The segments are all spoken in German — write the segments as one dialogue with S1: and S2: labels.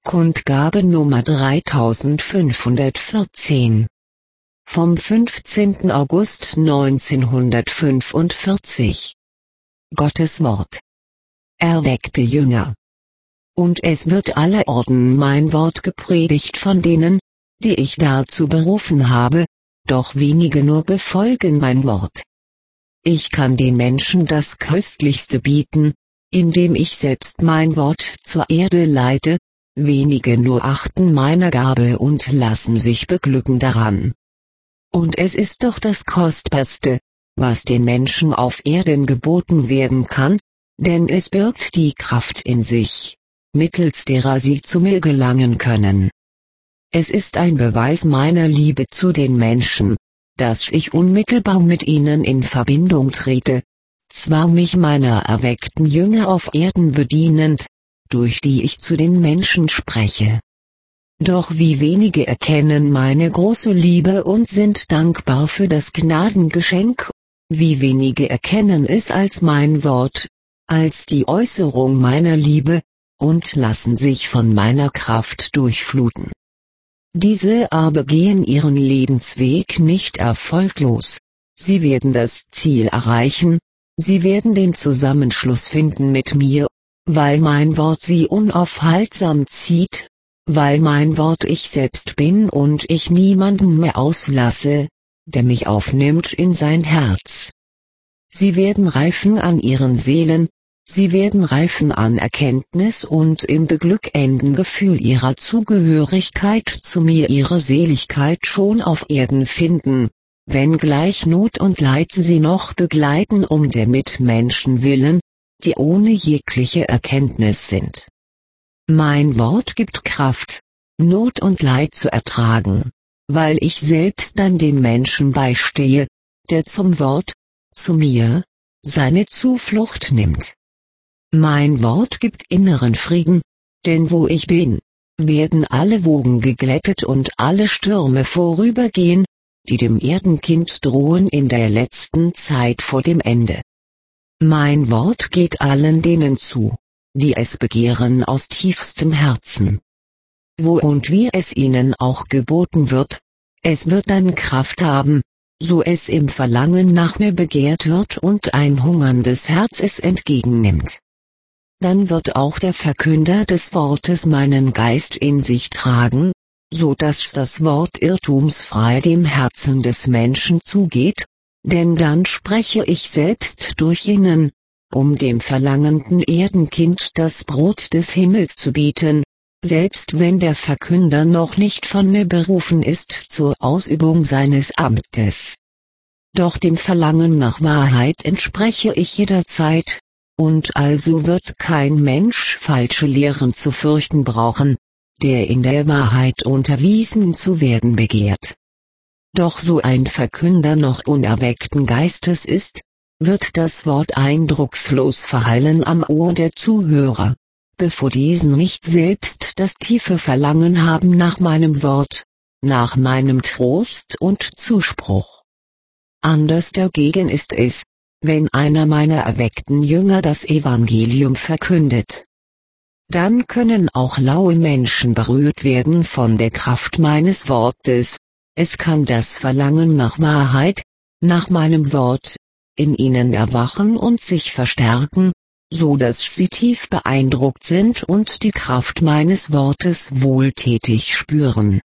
S1: Kundgabe Nummer 3514. Vom 15. August 1945. Gottes Wort. Erweckte Jünger. Und es wird allerorten mein Wort gepredigt von denen, die ich dazu berufen habe, doch wenige nur befolgen mein Wort. Ich kann den Menschen das Köstlichste bieten, indem ich selbst mein Wort zur Erde leite, wenige nur achten meiner Gabe und lassen sich beglücken daran. Und es ist doch das Kostbarste, was den Menschen auf Erden geboten werden kann, denn es birgt die Kraft in sich, mittels derer sie zu mir gelangen können. Es ist ein Beweis meiner Liebe zu den Menschen, dass ich unmittelbar mit ihnen in Verbindung trete, zwar mich meiner erweckten Jünger auf Erden bedienend, durch die ich zu den Menschen spreche. Doch wie wenige erkennen meine große Liebe und sind dankbar für das Gnadengeschenk, wie wenige erkennen es als mein Wort, als die Äußerung meiner Liebe, und lassen sich von meiner Kraft durchfluten. Diese aber gehen ihren Lebensweg nicht erfolglos. Sie werden das Ziel erreichen, sie werden den Zusammenschluss finden mit mir, weil mein Wort sie unaufhaltsam zieht, weil mein Wort ich selbst bin und ich niemanden mehr auslasse, der mich aufnimmt in sein Herz. Sie werden reifen an ihren Seelen, sie werden reifen an Erkenntnis und im Beglück enden Gefühl ihrer Zugehörigkeit zu mir ihre Seligkeit schon auf Erden finden, wenngleich Not und Leid sie noch begleiten um der Mitmenschen willen, die ohne jegliche Erkenntnis sind. Mein Wort gibt Kraft, Not und Leid zu ertragen, weil ich selbst dann dem Menschen beistehe, der zum Wort, zu mir, seine Zuflucht nimmt. Mein Wort gibt inneren Frieden, denn wo ich bin, werden alle Wogen geglättet und alle Stürme vorübergehen, die dem Erdenkind drohen in der letzten Zeit vor dem Ende. Mein Wort geht allen denen zu, die es begehren aus tiefstem Herzen. Wo und wie es ihnen auch geboten wird, es wird dann Kraft haben, so es im Verlangen nach mir begehrt wird und ein hungerndes Herz es entgegennimmt. Dann wird auch der Verkünder des Wortes meinen Geist in sich tragen, so dass das Wort irrtumsfrei dem Herzen des Menschen zugeht, denn dann spreche ich selbst durch ihn, um dem verlangenden Erdenkind das Brot des Himmels zu bieten, selbst wenn der Verkünder noch nicht von mir berufen ist zur Ausübung seines Amtes. Doch dem Verlangen nach Wahrheit entspreche ich jederzeit, und also wird kein Mensch falsche Lehren zu fürchten brauchen, der in der Wahrheit unterwiesen zu werden begehrt. Doch so ein Verkünder noch unerweckten Geistes ist, wird das Wort eindruckslos verhallen am Ohr der Zuhörer, bevor diesen nicht selbst das tiefe Verlangen haben nach meinem Wort, nach meinem Trost und Zuspruch. Anders dagegen ist es, wenn einer meiner erweckten Jünger das Evangelium verkündet. Dann können auch laue Menschen berührt werden von der Kraft meines Wortes, es kann das Verlangen nach Wahrheit, nach meinem Wort, in ihnen erwachen und sich verstärken, so dass sie tief beeindruckt sind und die Kraft meines Wortes wohltätig spüren.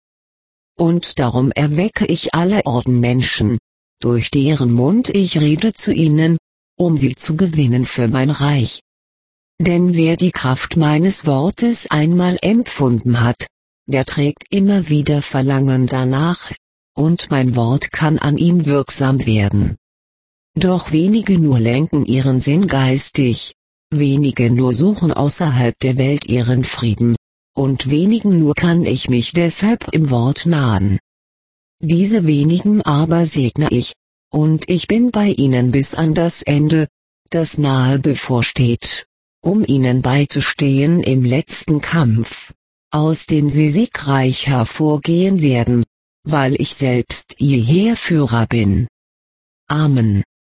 S1: Und darum erwecke ich allerorten Menschen, durch deren Mund ich rede zu ihnen, um sie zu gewinnen für mein Reich. Denn wer die Kraft meines Wortes einmal empfunden hat, der trägt immer wieder Verlangen danach, und mein Wort kann an ihm wirksam werden. Doch wenige nur lenken ihren Sinn geistig, wenige nur suchen außerhalb der Welt ihren Frieden, und wenigen nur kann ich mich deshalb im Wort nahen. Diese wenigen aber segne ich, und ich bin bei ihnen bis an das Ende, das nahe bevorsteht, um ihnen beizustehen im letzten Kampf, aus dem sie siegreich hervorgehen werden, weil ich selbst ihr Heerführer bin. Amen.